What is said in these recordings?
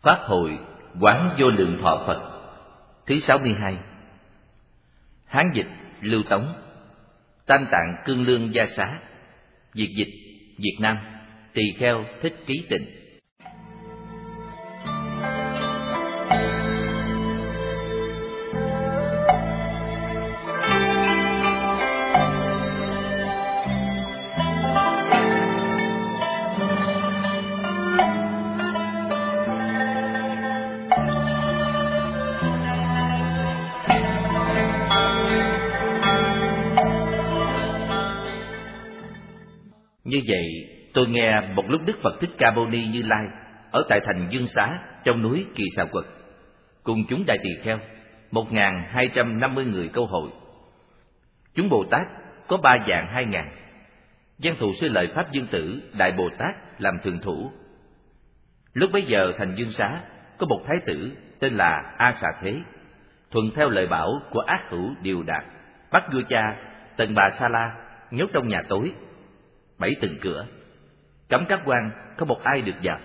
Pháp hội Quán Vô Lượng Thọ Phật thứ 62. Hán dịch Lưu Tống. Tam Tạng Cương Lương Gia Xá. Việt dịch Việt Nam Tỳ Kheo Thích Trí Tịnh. Như vậy, tôi nghe một lúc Đức Phật Thích Ca Mâu Ni Như Lai ở tại thành Dương Xá trong núi Kỳ Xà Quật, cùng chúng đại tỳ kheo 1250 người câu hội. Chúng Bồ Tát có 3.200.000. Văn thù sư lợi Pháp Dương Tử Đại Bồ Tát làm thường thủ. Lúc bấy giờ thành Dương Xá có một thái tử tên là A Xà Thế, thuận theo lời bảo của ác hữu Điều Đạt, bắt vua cha Tần Bà Sa La nhốt trong nhà tối, 7 tầng cửa, cấm các quan không một ai được vào.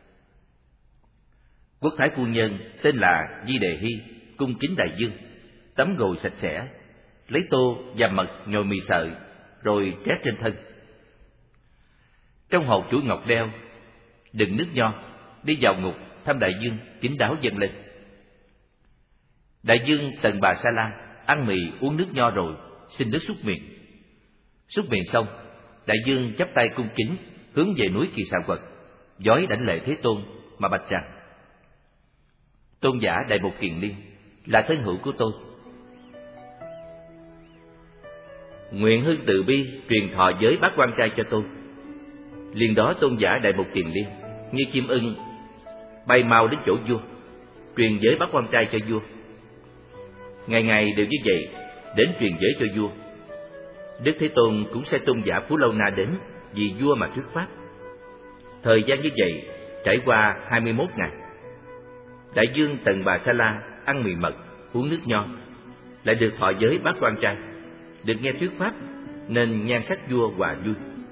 Quốc thái phu nhân tên là Di Đề Hy cung kính đại dương, tắm gội sạch sẽ, lấy tô và mật nhồi mì sợi rồi trét trên thân. Trong hộp chuỗi ngọc đeo đựng nước nho, đi vào ngục thăm đại dương kín đáo dâng lên. Đại dương Tần Bà Sa La ăn mì uống nước nho rồi xin nước súc miệng. Súc miệng xong, đại dương chắp tay cung kính hướng về núi Kỳ Xà Quật, vói đảnh lễ Thế Tôn mà bạch rằng: Tôn giả Đại Bột Kiền Liên là thân hữu của tôi, nguyện hưng từ bi truyền thọ giới bát quan trai cho tôi. Liền đó tôn giả Đại Bột Kiền Liên như chim ưng bay mau đến chỗ vua, truyền giới bát quan trai cho vua. Ngày ngày đều như vậy, đến truyền giới cho vua. Đức Thế Tôn cũng sẽ tôn giả Phú Lâu Na đến vì vua mà thuyết pháp. Thời gian như vậy trải qua 21 ngày. Đại dương Tần Bà Sa La ăn mì mật, uống nước nho, lại được thọ giới bát quan trai, được nghe thuyết pháp, nên nhan sắc vua hòa vui.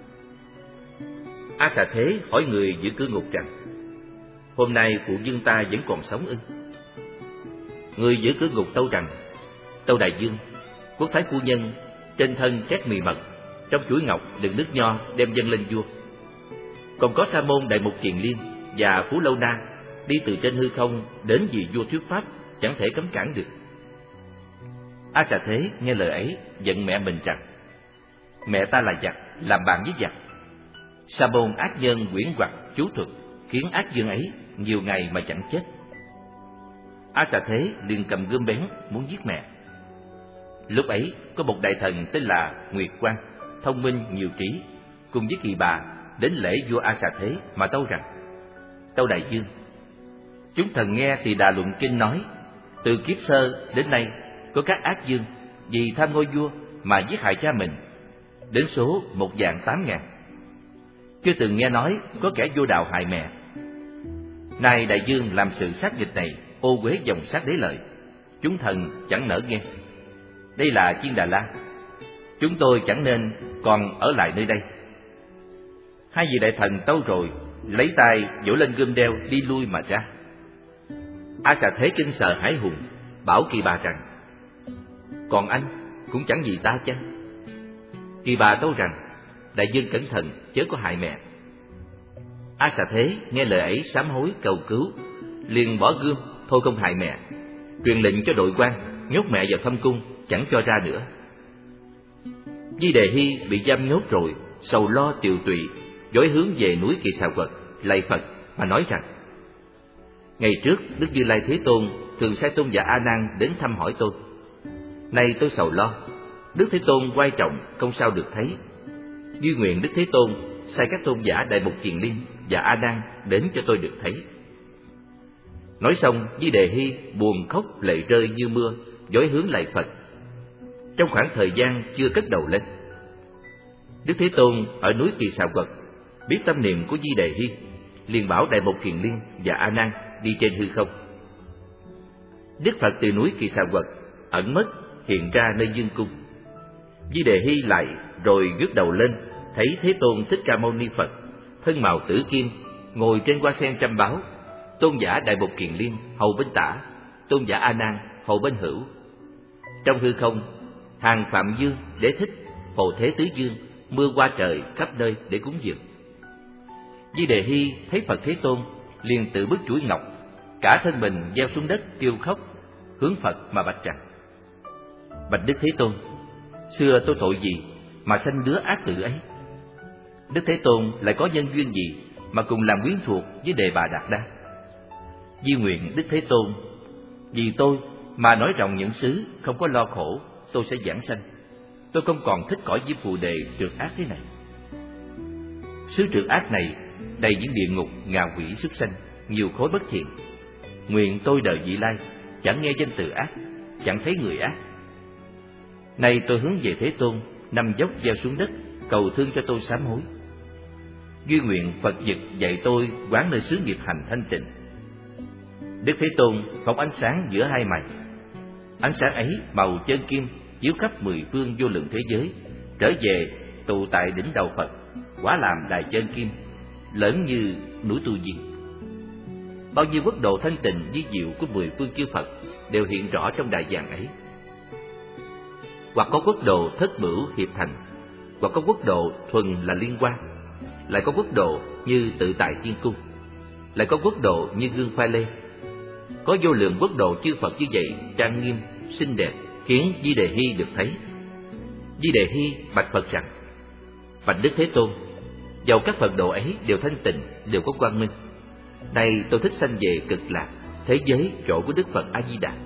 A Xà Thế hỏi người giữ cửa ngục rằng: Hôm nay phụ vương ta vẫn còn sống ư? Người giữ cửa ngục tâu rằng: Tâu đại dương, quốc thái phu nhân trên thân trét mì mật, trong chuỗi ngọc đựng nước nho đem dâng lên vua. Còn có Sa môn Đại Mục Kiền Liên và Phú Lâu Na đi từ trên hư không đến vì vua thuyết pháp, chẳng thể cấm cản được. A Xà Thế nghe lời ấy giận mẹ mình rằng: Mẹ ta là giặc, làm bạn với giặc. Sa môn ác nhân quyển hoặc chú thuật khiến ác dương ấy nhiều ngày mà chẳng chết. A Xà Thế liền cầm gươm bén muốn giết mẹ. Lúc ấy có một đại thần tên là Nguyệt Quang, thông minh nhiều trí, cùng với Kỳ Bà đến lễ vua A Xà Thế mà tâu rằng: Tâu đại dương, chúng thần nghe Tỳ Đà Luận Kinh nói, từ kiếp sơ đến nay có các ác dương vì tham ngôi vua mà giết hại cha mình, đến số 1.800.000. Chưa từng nghe nói có kẻ vô đạo hại mẹ. Nay đại dương làm sự sát nghịch này, ô uế dòng sát đế lợi, chúng thần chẳng nỡ nghe. Đây là Chiên Đà La, chúng tôi chẳng nên còn ở lại nơi đây. Hai vị đại thần tâu rồi, lấy tay vỗ lên gươm đeo đi lui mà ra. A Xà Thế kinh sợ hãi hùng, bảo Kỳ Bà rằng: Còn anh cũng chẳng gì ta chăng? Kỳ Bà tâu rằng: Đại dương cẩn thận, chớ có hại mẹ. A Xà Thế nghe lời ấy sám hối cầu cứu, liền bỏ gươm thôi không hại mẹ, truyền lệnh cho đội quan nhốt mẹ vào thâm cung, chẳng cho ra nữa. Di Đề Hy bị giam nhốt rồi, sầu lo tiều tụy, dõi hướng về núi Kỳ Xà Quật lạy Phật mà nói rằng: Ngày trước Đức Như Lai Thế Tôn thường sai tôn giả A Nan đến thăm hỏi tôi. Nay tôi sầu lo, Đức Thế Tôn quan trọng không sao được thấy. Duy nguyện Đức Thế Tôn sai các tôn giả Đại Mục Kiền Liên và A Nan đến cho tôi được thấy. Nói xong, Di Đề Hy buồn khóc lệ rơi như mưa, dõi hướng lạy Phật. Trong khoảng thời gian chưa cất đầu lên, Đức Thế Tôn ở núi Kỳ Xà Quật biết tâm niệm của Di Đề Hy, liền bảo Đại Mục Kiền Liên và A Nan đi trên hư không. Đức Phật từ núi Kỳ Xà Quật ẩn mất, hiện ra nơi dương cung. Di Đề Hy lại rồi ngước đầu lên, thấy Thế Tôn Thích Ca Mâu Ni Phật thân màu tử kim, ngồi trên hoa sen trăm báo, tôn giả Đại Bột Kiền Liên hầu bên tả, tôn giả A Nan hầu bên hữu. Trong hư không, hàng Phạm Dương, Đế Thích, Hồ Thế Tứ Dương mưa qua trời khắp nơi để cúng dường. Di Đề Hy thấy Phật Thế Tôn liền tự bứt chuỗi ngọc, cả thân mình gieo xuống đất kêu khóc, hướng Phật mà bạch rằng: Bạch Đức Thế Tôn, xưa tôi tội gì mà sanh đứa ác tử ấy? Đức Thế Tôn lại có nhân duyên gì mà cùng làm quyến thuộc với Đề Bà Đạt Đa? Di nguyện Đức Thế Tôn, vì tôi mà nói rộng những xứ, không có lo khổ, tôi sẽ giảng sanh. Tôi không còn thích cõi Diêm Phù Đề trượt ác thế này. Xứ trượt ác này đầy những địa ngục, ngạ quỷ, súc sanh, nhiều khối bất thiện. Nguyện tôi đời vị lai chẳng nghe danh từ ác, chẳng thấy người ác. Nay tôi hướng về Thế Tôn, nằm dốc gieo xuống đất, cầu thương cho tôi sám hối. Duy nguyện Phật Nhật dạy tôi quán nơi xứ nghiệp hành thanh tịnh. Đức Thế Tôn phóng ánh sáng giữa hai mày. Ánh sáng ấy màu chân kim chiếu khắp mười phương vô lượng thế giới, trở về tụ tại đỉnh đầu Phật, hóa làm đài chân kim lớn như núi Tu Di. Bao nhiêu quốc độ thanh tịnh vi diệu của mười phương chư Phật đều hiện rõ trong đài vàng ấy. Hoặc có quốc độ thất bửu hiệp thành, hoặc có quốc độ thuần là liên quan, lại có quốc độ như tự tại thiên cung, lại có quốc độ như gương pha lê. Có vô lượng quốc độ chư Phật như vậy, trang nghiêm, xinh đẹp, khiến Di Đề Hy được thấy. Di Đề Hy bạch Phật rằng: Bạch Đức Thế Tôn, dầu các Phật độ ấy đều thanh tịnh, đều có quang minh, nay tôi thích sanh về cực lạc, thế giới chỗ của Đức Phật A Di Đà.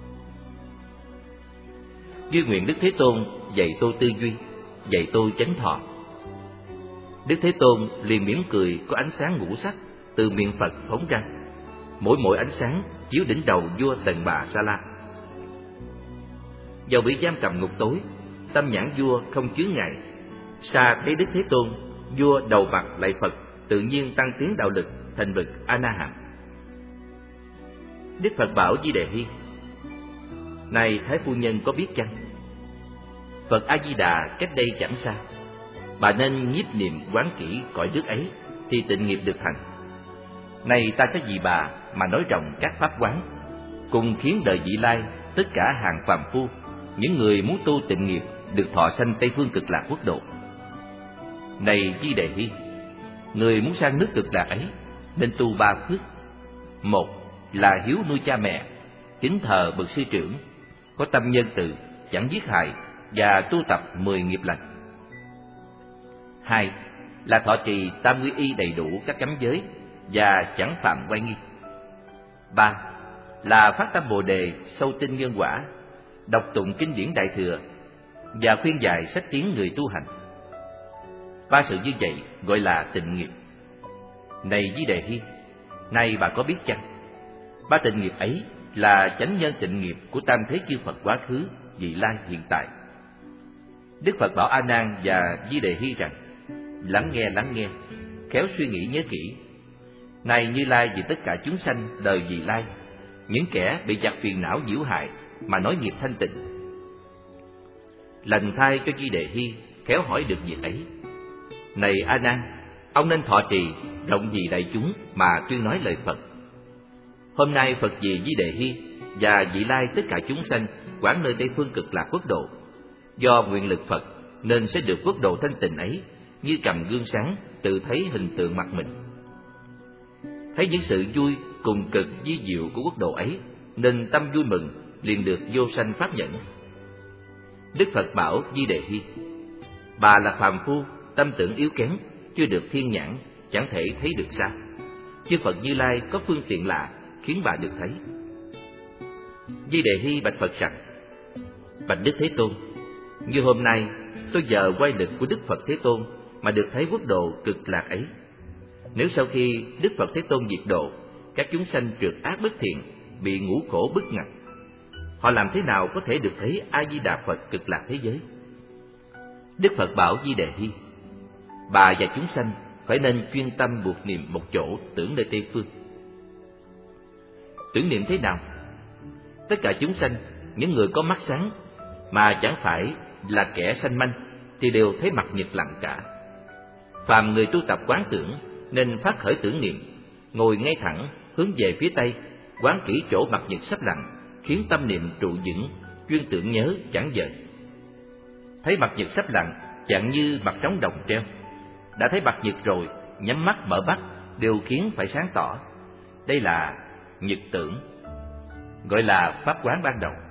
Duy nguyện Đức Thế Tôn dạy tôi tư duy, dạy tôi chánh thọ. Đức Thế Tôn liền mỉm cười, có ánh sáng ngũ sắc từ miệng Phật phóng ra, mỗi ánh sáng chiếu đỉnh đầu vua Tần Bà Sa La. Dầu bị giam cầm ngục tối, tâm nhãn vua không chướng ngại. Xa thấy Đức Thế Tôn, vua đầu mặt lạy Phật, tự nhiên tăng tiến đạo lực thành bậc A Na Hàm. Đức Phật bảo Di Đề Hy: Này Thái phu nhân có biết chăng, Phật A Di Đà cách đây chẳng xa, bà nên nhiếp niệm quán kỹ cõi nước ấy thì tịnh nghiệp được thành. Này ta sẽ vì bà mà nói rộng các pháp quán, cùng khiến đời vị lai tất cả hàng phàm phu, những người muốn tu tịnh nghiệp được thọ sanh Tây phương Cực Lạc quốc độ. Này Di Đề Hy, người muốn sang nước Cực Lạc ấy nên tu ba phước. Một là hiếu nuôi cha mẹ, kính thờ bậc sư trưởng, có tâm nhân từ, chẳng giết hại và tu tập 10 nghiệp lành. Hai là thọ trì tam quy y đầy đủ các cấm giới và chẳng phạm oai nghi. Ba là phát tâm Bồ đề sâu tin nhân quả, đọc tụng kinh điển Đại Thừa và khuyên dạy sách tiến người tu hành. Ba sự như vậy gọi là tịnh nghiệp. Này Di Đề Hy, nay bà có biết chăng, ba tịnh nghiệp ấy là chánh nhân tịnh nghiệp của tam thế chư Phật quá khứ, vị lai, hiện tại. Đức Phật bảo A Nan và Di Đề Hy rằng: lắng nghe, khéo suy nghĩ nhớ kỹ. Này Như Lai vì tất cả chúng sanh đời vị lai, những kẻ bị giặc phiền não nhiễu hại mà nói nghiệp thanh tịnh. Lành thay cho Di Đề Hy khéo hỏi được việc ấy. Này A Nan, ông nên thọ trì rộng vì đại chúng mà tuyên nói lời Phật. Hôm nay Phật vì Di Đề Hy và vị lai tất cả chúng sanh quán nơi Tây phương Cực Lạc quốc độ, do nguyện lực Phật nên sẽ được quốc độ thanh tịnh ấy như cầm gương sáng tự thấy hình tượng mặt mình. Thấy những sự vui cùng cực vi diệu của quốc độ ấy nên tâm vui mừng, liền được vô sanh pháp nhẫn. Đức Phật bảo Di Đề Hy: bà là phàm phu, tâm tưởng yếu kém, chưa được thiên nhãn, chẳng thể thấy được sao. Chư Phật Như Lai có phương tiện lạ khiến bà được thấy. Di Đề Hy bạch Phật rằng: bạch Đức Thế Tôn, như hôm nay tôi nhờ quay lực của Đức Phật Thế Tôn mà được thấy quốc độ cực lạc ấy. Nếu sau khi Đức Phật Thế Tôn diệt độ, các chúng sanh trượt ác bất thiện, bị ngũ khổ bức ngặt, họ làm thế nào có thể được thấy A Di Đà Phật cực lạc thế giới? Đức Phật bảo Di Đề Hy: bà và chúng sanh phải nên chuyên tâm buộc niệm một chỗ, tưởng nơi Tây phương. Tưởng niệm thế nào? Tất cả chúng sanh, những người có mắt sáng mà chẳng phải là kẻ sanh manh, thì đều thấy mặt nhật lặng cả. Phàm người tu tập quán tưởng nên phát khởi tưởng niệm, ngồi ngay thẳng hướng về phía tây, quán kỹ chỗ mặt nhật sắp lặn, khiến tâm niệm trụ vững, chuyên tưởng nhớ chẳng dời. Thấy mặt nhật sắp lặn, chẳng như mặt trống đồng treo. Đã thấy mặt nhật rồi, nhắm mắt mở mắt đều khiến phải sáng tỏ. Đây là nhật tưởng, gọi là pháp quán ban đầu.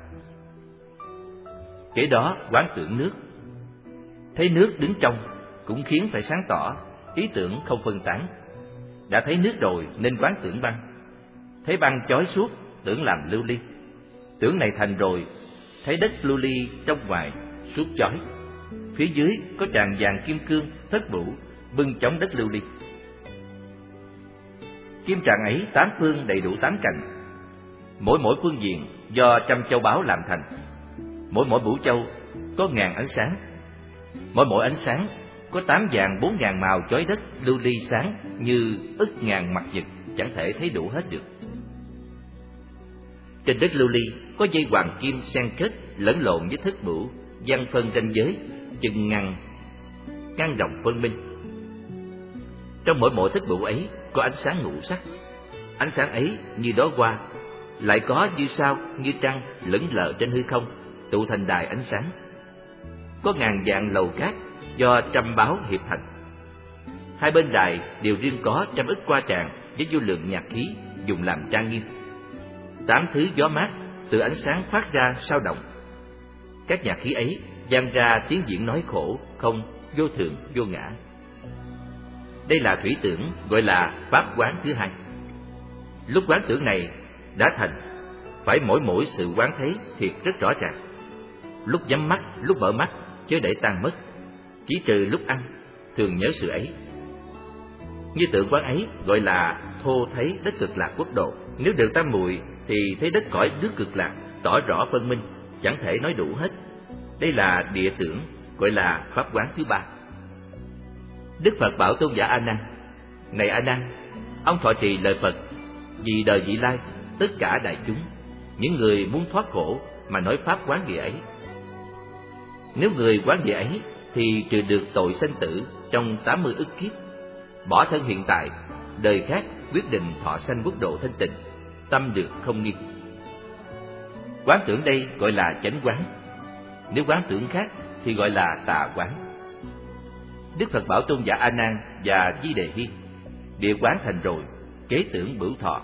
Kế đó quán tưởng nước. Thấy nước đứng trong cũng khiến phải sáng tỏ, ý tưởng không phân tán. Đã thấy nước rồi nên quán tưởng băng. Thấy băng chói suốt, tưởng làm lưu ly. Tưởng này thành rồi, thấy đất lưu ly trong ngoài suốt chói. Phía dưới có tràng vàng kim cương thất bửu bưng chống đất lưu ly. Kim tràng ấy 8 phương đầy đủ 8 cạnh, mỗi phương diện do trăm châu báu làm thành. Mỗi bửu châu có ngàn ánh sáng, mỗi ánh sáng có 8 vàng 4 ngàn màu chói đất lưu ly sáng như ức ngàn mặt nhật, chẳng thể thấy đủ hết được. Trên đất lưu ly có dây hoàng kim xen kết lẫn lộn với thất bửu, giăng phân ranh giới chừng ngăn rộng phân minh. Trong mỗi thất bửu ấy có ánh sáng ngũ sắc. Ánh sáng ấy như đóa hoa, lại có như sao như trăng lững lờ trên hư không, tụ thành đài ánh sáng. Có ngàn vạn lầu cát do trăm báo hiệp thành. Hai bên đài đều riêng có trăm ức qua tràng với vô lượng nhạc khí dùng làm trang nghiêm. 8 thứ gió mát từ ánh sáng phát ra sao động. Các nhạc khí ấy vang ra tiếng diễn nói khổ, không, vô thường, vô ngã. Đây là thủy tưởng, gọi là pháp quán thứ hai. Lúc quán tưởng này đã thành, phải mỗi sự quán thấy thiệt rất rõ ràng. Lúc nhắm mắt, lúc mở mắt, chớ để tan mất. Chỉ trừ lúc ăn, thường nhớ sự ấy. Như tượng quán ấy gọi là thô thấy đất Cực Lạc quốc độ. Nếu được tam muội thì thấy đất cõi nước Cực Lạc tỏ rõ phân minh, chẳng thể nói đủ hết. Đây là địa tưởng, gọi là pháp quán thứ ba. Đức Phật bảo tôn giả A Nan: Này A Nan, ông thọ trì lời Phật vì đời vị lai, tất cả đại chúng, những người muốn thoát khổ mà nói pháp quán địa ấy. Nếu người quán địa ấy thì trừ được tội sanh tử trong 80 ức kiếp, bỏ thân hiện tại, đời khác quyết định thọ sanh quốc độ thanh tịnh, tâm được không nghi. Quán tưởng đây gọi là chánh quán. Nếu quán tưởng khác thì gọi là tà quán. Đức Phật bảo tôn giả A Nan và Di Đề Hi: Địa quán thành rồi, kế tưởng bửu thọ.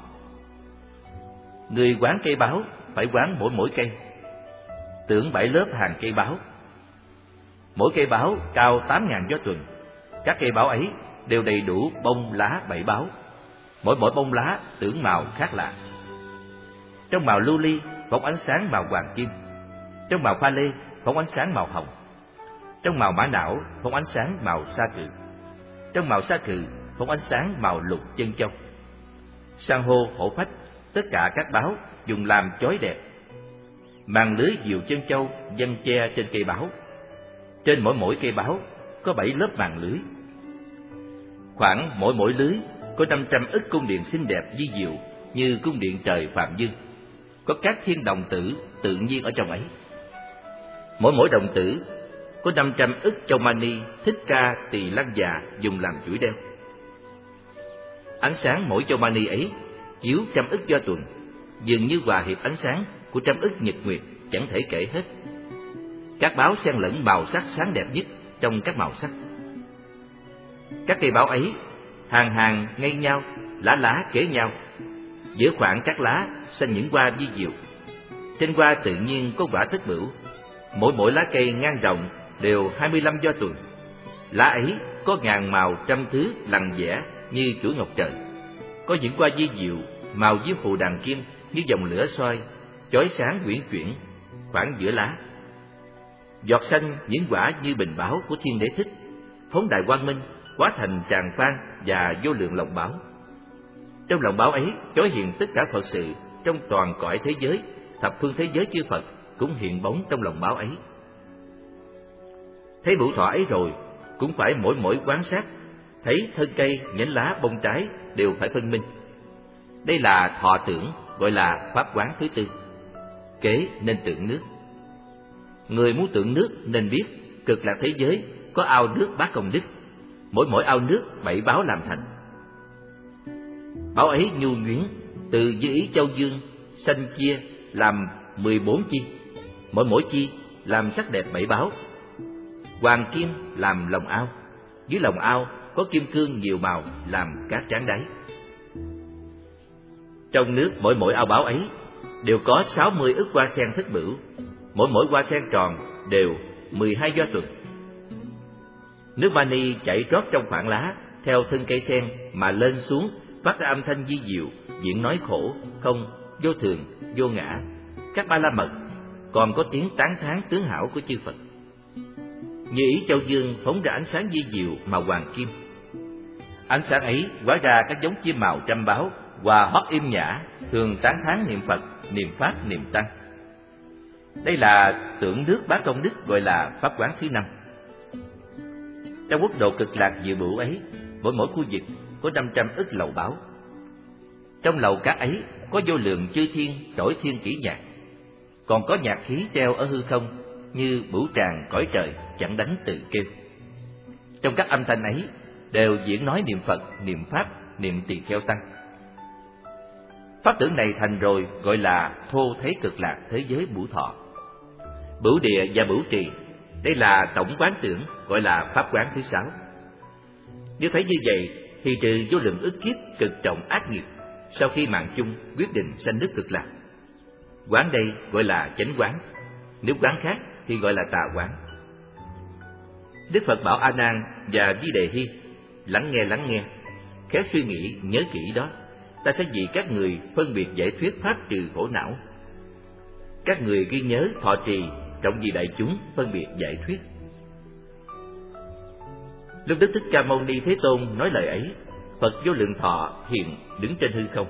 Người quán cây báo phải quán mỗi cây. Tưởng 7 lớp hàng cây báo. Mỗi cây báo cao 8.000 do tuần. Các cây báo ấy đều đầy đủ bông lá 7 báo. Mỗi bông lá tưởng màu khác lạ. Trong màu lưu ly phóng ánh sáng màu hoàng kim. Trong màu pha lê phóng ánh sáng màu hồng. Trong màu mã não phóng ánh sáng màu sa cừ. Trong màu sa cừ phóng ánh sáng màu lục chân châu. San hô, hổ phách, tất cả các báo dùng làm chói đẹp. Màn lưới diều chân châu giăng che trên cây báo. Trên mỗi cây báo có 7 lớp màn lưới. Khoảng mỗi lưới có 500 ức cung điện xinh đẹp di diệu như cung điện trời Phạm Dương. Có các thiên đồng tử tự nhiên ở trong ấy. Mỗi đồng tử có 500 ức châu mani thích ca tỳ lăng già dùng làm chuỗi đeo. Ánh sáng mỗi châu mani ấy chiếu 100 ức do tuần, dường như hòa hiệp ánh sáng của 100 ức nhật nguyệt, chẳng thể kể hết. Các báo xen lẫn màu sắc sáng đẹp nhất trong các màu sắc. Các cây báo ấy hàng ngay nhau, lá kề nhau. Giữa khoảng các lá xanh những hoa vi diệu. Trên hoa tự nhiên có quả thất bửu. Mỗi lá cây ngang rộng đều 25 do tuần. Lá ấy có ngàn màu trăm thứ lằn vẽ như chuỗi ngọc trời. Có những hoa vi diệu màu với phù đàn kim như dòng lửa soi, chói sáng uyển chuyển khoảng giữa lá. Giọt xanh những quả như bình báo của Thiên Đế Thích, phóng đại quang minh hóa thành tràng phan và vô lượng lòng báo. Trong lòng báo ấy chói hiện tất cả Phật sự trong toàn cõi thế giới, thập phương thế giới chư Phật cũng hiện bóng trong lòng báo ấy. Thấy bửu thọ ấy rồi cũng phải mỗi quan sát, thấy thân cây, nhánh lá, bông trái đều phải phân minh. Đây là thọ tưởng, gọi là pháp quán thứ tư. Kế nên tưởng nước. Người muốn tưởng nước nên biết Cực Lạc thế giới có ao nước Bát Công Đức, mỗi ao nước 7 báo làm thành. Báo ấy nhu nhuyễn từ Như Ý Châu Dương sanh chia làm 14 chi, mỗi chi làm sắc đẹp 7 báo. Hoàng kim làm lòng ao, dưới lòng ao có kim cương nhiều màu làm cát tráng đáy. Trong nước mỗi ao báo ấy đều có 60 ức hoa sen thất bửu, mỗi hoa sen tròn đều 12 do tuần. Nước mani chảy rót trong khoảng lá theo thân cây sen mà lên xuống, phát ra âm thanh vi diệu, diễn nói khổ, không, vô thường, vô ngã, các ba la mật, còn có tiếng tán thán tướng hảo của chư Phật. Như Ý Châu Dương phóng ra ánh sáng vi diệu màu hoàng kim. Ánh sáng ấy hóa ra các giống chim màu trăm báo, hòa hót im nhã, thường tán thán niệm Phật, niệm Pháp, niệm Tăng. Đây là tượng nước Bá Công Đức, gọi là pháp quán thứ 5. Trong quốc độ Cực Lạc Diệu Bửu ấy, mỗi khu vực có 500 ức lầu báo. Trong lầu các ấy có vô lượng chư thiên trỗi thiên kỷ nhạc, còn có nhạc khí treo ở hư không như bửu tràng cõi trời chẳng đánh tự kêu. Trong các âm thanh ấy đều diễn nói niệm Phật, niệm Pháp, niệm Tỳ Kheo Tăng. Pháp tưởng này thành rồi gọi là thô thế Cực Lạc thế giới Bửu Thọ. Bửu Địa và Bửu Trì, đây là tổng quán tưởng, gọi là pháp quán thứ 6. Nếu thấy như vậy thì trừ vô lượng ức kiếp cực trọng ác nghiệp, sau khi mạng chung quyết định sanh nước Cực Lạc. Quán đây gọi là chánh quán, nếu quán khác thì gọi là tà quán. Đức Phật bảo A Nan và Di Đề Hy: lắng nghe, khéo suy nghĩ, nhớ kỹ đó. Ta sẽ vì các người phân biệt giải thuyết pháp trừ khổ não. Các người ghi nhớ thọ trì, trọng vì đại chúng phân biệt giải thuyết. Lúc Đức Thích Ca Mâu Ni Thế Tôn nói lời ấy, Phật Vô Lượng Thọ hiện đứng trên hư không.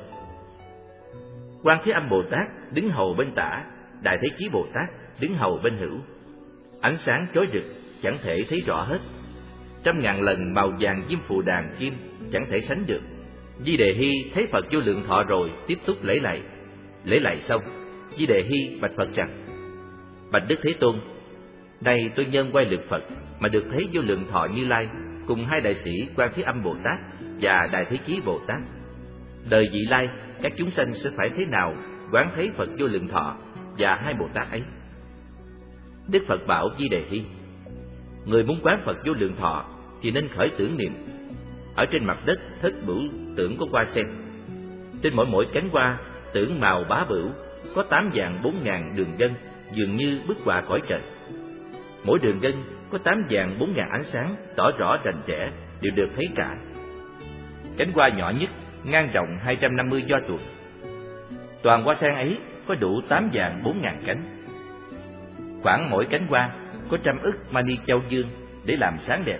Quan Thế Âm Bồ Tát đứng hầu bên tả, Đại Thế Chí Bồ Tát đứng hầu bên hữu. Ánh sáng chói rực, chẳng thể thấy rõ hết. 100.000 lần màu vàng diêm phù đàn kim chẳng thể sánh được. Di Đề Hy thấy Phật Vô Lượng Thọ rồi tiếp tục lễ lạy. Lễ lạy xong, Di Đề Hy bạch Phật rằng: bạch Đức Thế Tôn, nay tôi nhân quay lực Phật mà được thấy Vô Lượng Thọ Như Lai cùng hai đại sĩ Quan Thế Âm Bồ Tát và Đại Thế Chí Bồ Tát. Đời vị lai, các chúng sanh sẽ phải thế nào quán thấy Phật Vô Lượng Thọ và hai Bồ Tát ấy? Đức Phật bảo Di Đề Hy: người muốn quán Phật Vô Lượng Thọ thì nên khởi tưởng niệm. Ở trên mặt đất thất bửu tưởng có hoa sen, trên mỗi cánh hoa tưởng màu bá bửu, có 8 vạn 4 ngàn đường gân, dường như bức họa cõi trời. Mỗi đường gân có 8 vạn 4 ngàn ánh sáng tỏ rõ rành rẽ, đều được thấy cả. Cánh hoa nhỏ nhất ngang rộng 250 do tuần. Toàn hoa sen ấy có đủ 8 vạn 4 ngàn cánh. Khoảng mỗi cánh hoa có 100 ức mani châu dương để làm sáng đẹp.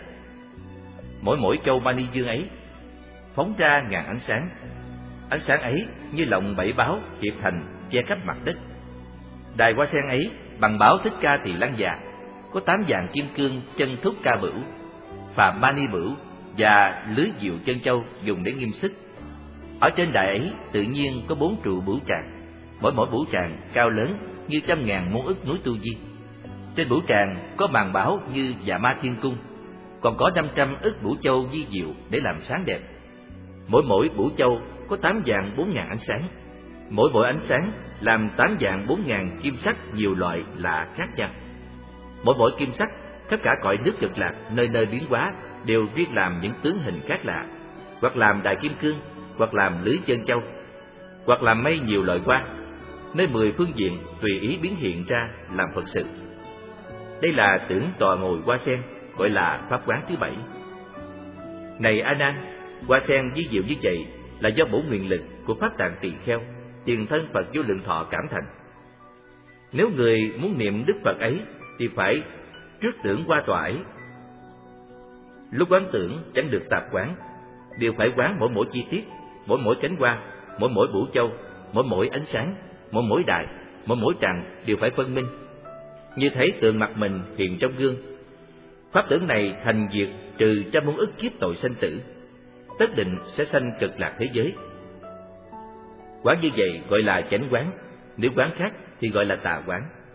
Mỗi châu mani dương ấy phóng ra ngàn ánh sáng. Ánh sáng ấy như lọng 7 báo hiệp thành che khắp mặt đất. Đài hoa sen ấy bằng báo Thích Ca Tỳ Lăng Già, có 8 vạn kim cương chân thúc ca bửu, phạm mani bửu và lưới diệu chân châu dùng để nghiêm sức. Ở trên đài ấy tự nhiên có 4 trụ bửu tràng, mỗi bửu tràng cao lớn như 100.000 môn ức núi Tu Di. Trên bửu tràng có màn báo như Dạ Ma Thiên Cung, còn có 500 ức bửu châu vi diệu để làm sáng đẹp. Mỗi bửu châu có 8 vạn 4 ngàn ánh sáng, mỗi ánh sáng làm 8 vạn 4 ngàn kim sắc nhiều loại lạ khác nhau. Mỗi kim sắc khắp cả cõi nước Cực Lạc nơi nơi biến hóa đều riêng làm những tướng hình khác lạ, hoặc làm đài kim cương, hoặc làm lưới chân châu, hoặc làm mây nhiều loại hoa, nơi 10 phương diện tùy ý biến hiện ra làm Phật sự. Đây là tưởng tọa ngồi hoa sen, gọi là pháp quán thứ 7. Này A Nan, hoa sen vi diệu như vậy là do bổ nguyện lực của Pháp Tạng Tỳ Kheo, tiền thân Phật Vô Lượng Thọ cảm thành. Nếu người muốn niệm Đức Phật ấy thì phải trước tưởng qua tòa ấy. Lúc quán tưởng chẳng được tạp quán, đều phải quán mỗi chi tiết, mỗi cánh hoa, mỗi bửu châu, mỗi ánh sáng, mỗi đài, mỗi tràng đều phải phân minh. Như thấy tượng mặt mình hiện trong gương. Pháp tưởng này thành diệt trừ 100 muôn ức kiếp tội sanh tử, tất định sẽ sanh Cực Lạc thế giới. Quán như vậy gọi là chánh quán, nếu quán khác thì gọi là tà quán.